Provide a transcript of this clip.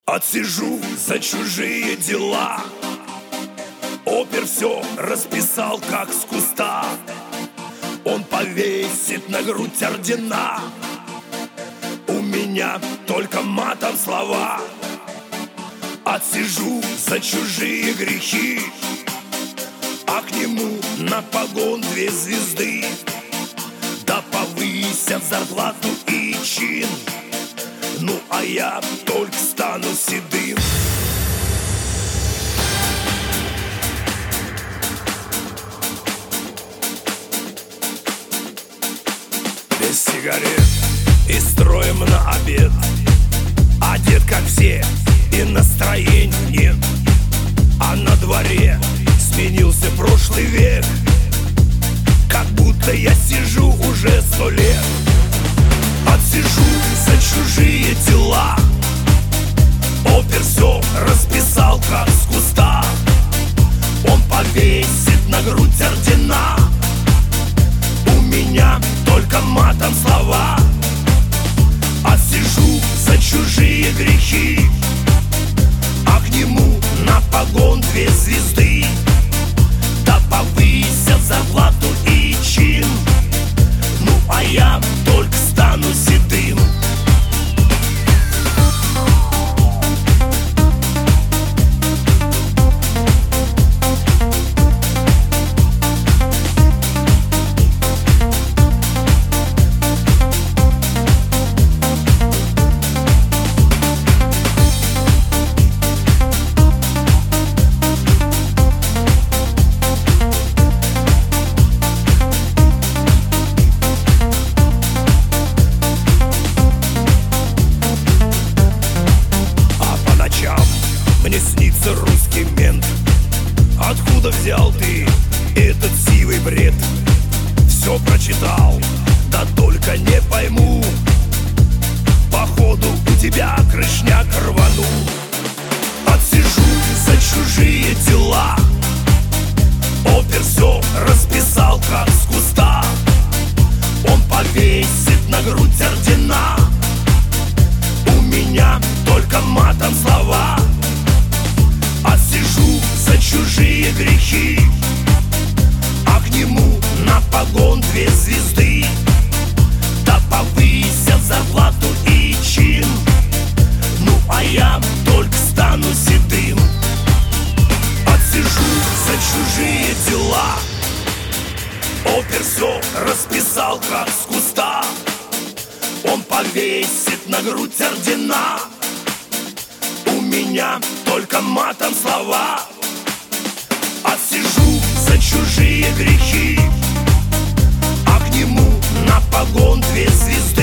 Отсижу за чужие дела. Опер все расписал, как с куста. Он повесит на грудь ордена. У меня только матом слова. Отсижу за чужие грехи, а к нему на погон 2 звезды. Да повысят зарплату и чин. Ну а я только стану седым. Без сигарет и строим на обед. Одет как все и настроения нет. А на дворе сменился прошлый век. Как будто я сижу уже 100 лет. Отсижу за чужие дела. Опер все расписал, как с куста. Он повесит на грудь ордена. У меня только матом слова. Отсижу за чужие грехи, а к нему на погон 2 звезды. Да повысят зарплату и чин. Ну а я только стану седым. Мне снится русский мент. Откуда взял ты этот сивый бред? Все прочитал, да только не пойму. Походу у тебя крышняк рванул. Отсижу за чужие дела. Опер все расписал, как с куста. Он повесит на грудь ордена. У меня только матом слова. Отсижу за чужие грехи, а к нему на погон 2 звезды. Да повысят зарплату и чин. Ну а я только стану седым. Отсижу за чужие дела. Опер все расписал, как с куста. Он повесит на грудь ордена. У меня только матом слова. Отсижу за чужие грехи, а к нему на погон 2 звезды.